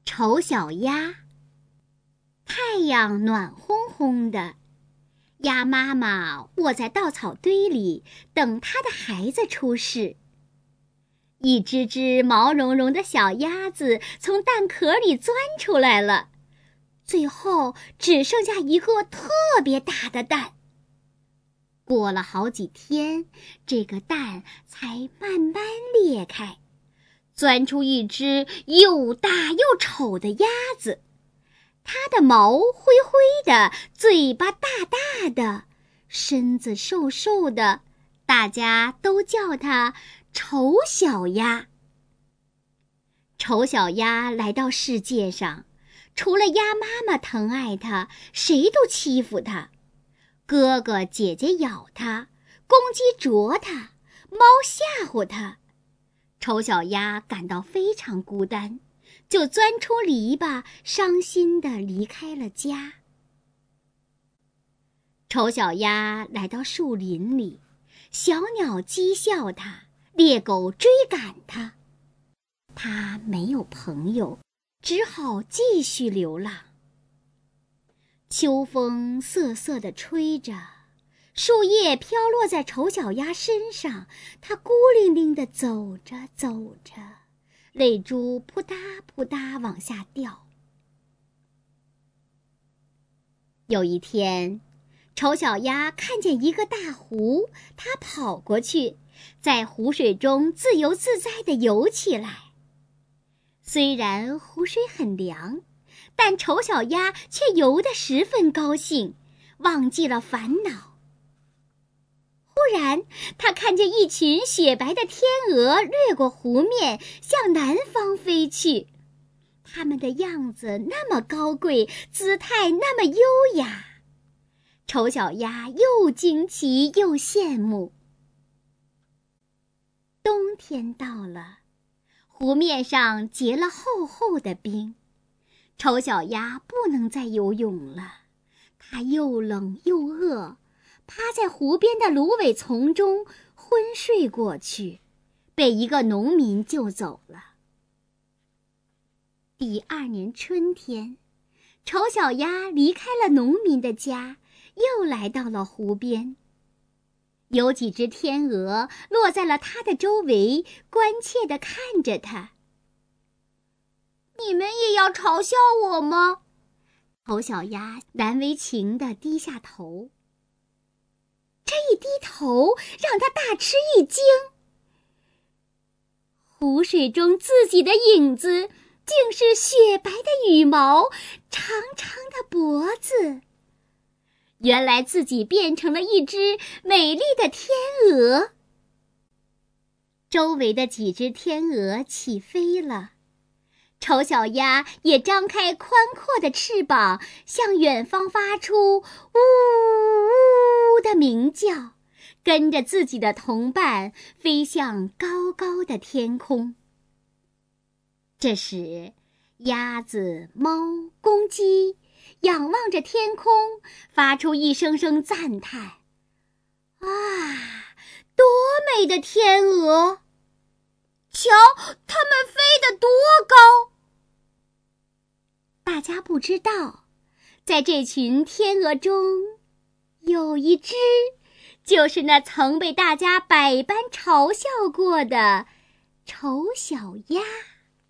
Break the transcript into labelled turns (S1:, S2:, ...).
S1: 丑小鸭。太阳暖烘烘的，鸭妈妈卧在稻草堆里，等它的孩子出世。一只只毛茸茸的小鸭子从蛋壳里钻出来了，最后只剩下一个特别大的蛋。过了好几天，这个蛋才慢慢裂开，钻出一只又大又丑的鸭子。它的毛灰灰的，嘴巴大大的，身子瘦瘦的，大家都叫它丑小鸭。丑小鸭来到世界上，除了鸭妈妈疼爱它，谁都欺负它。哥哥姐姐咬它，公鸡啄它，猫吓唬它。丑小鸭感到非常孤单，就钻出篱笆，伤心地离开了家。丑小鸭来到树林里，小鸟讥笑它，猎狗追赶它。它没有朋友，只好继续流浪。秋风瑟瑟地吹着，树叶飘落在丑小鸭身上，它孤零零地走着走着，泪珠扑嗒扑嗒往下掉。有一天，丑小鸭看见一个大湖，它跑过去，在湖水中自由自在地游起来。虽然湖水很凉，但丑小鸭却游得十分高兴，忘记了烦恼。忽然，它看见一群雪白的天鹅掠过湖面，向南方飞去。它们的样子那么高贵，姿态那么优雅。丑小鸭又惊奇又羡慕。冬天到了，湖面上结了厚厚的冰。丑小鸭不能再游泳了，它又冷又饿，趴在湖边的芦苇丛中昏睡过去，被一个农民救走了。第二年春天，丑小鸭离开了农民的家，又来到了湖边。有几只天鹅落在了它的周围，关切地看着它。你们也要嘲笑我吗？丑小鸭难为情地低下头。这一低头让它大吃一惊。湖水中自己的影子竟是雪白的羽毛，长长的脖子。原来自己变成了一只美丽的天鹅。周围的几只天鹅起飞了。丑小鸭也张开宽阔的翅膀，向远方发出呜呜的鸣叫，跟着自己的同伴飞向高高的天空。这时，鸭子、猫、公鸡仰望着天空，发出一声声赞叹：啊，多美的天鹅！瞧，它们飞得多高！大家不知道，在这群天鹅中，有一只就是那曾被大家百般嘲笑过的丑小鸭。